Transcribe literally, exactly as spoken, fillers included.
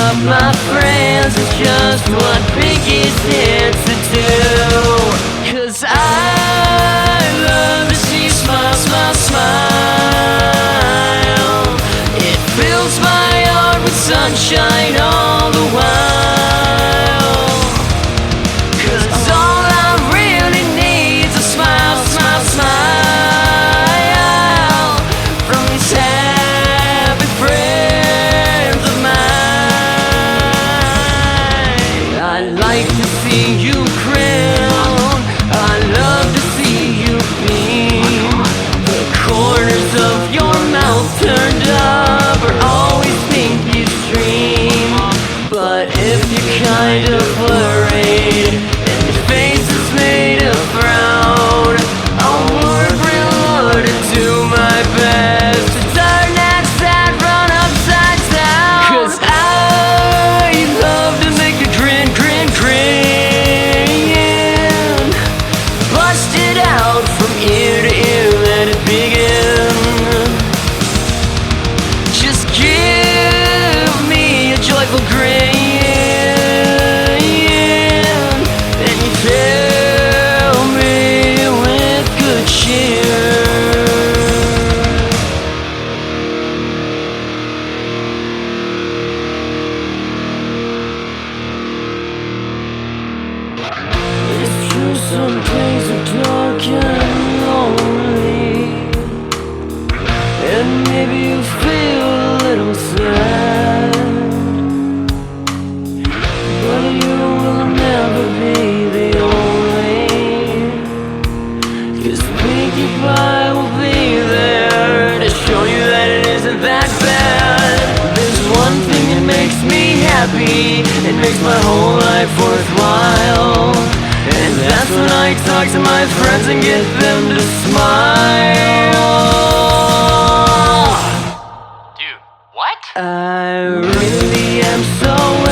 up my friends is just what Pinky's here to do. Cause I love to see you smile, smile, smile. It fills my heart with sunshine all the while. Cause all I really need is a smile, smile, smile from these happy friends of mine. I like to see you grin, I love to see you beam. The corners of your mouth turned up are always Pinky's dream. But if you're kind of worried and your face is made of frown, I'll work real hard and do my best to turn that sad run upside down. Cause I love to make you grin, grin, grin. Bust it out from ear to ear, let it begin. Just give me a joyful grin, and you fill me with good cheer. It's true, some days are dark and lonely, and maybe you feel a little sad, but you will never be the only. Cause Pinkie Pie will be there to show you that it isn't that bad. There's one thing that makes me happy, it makes my whole life worthwhile, and that's when I talk to my friends and get them to smile. Dude, what? I really am so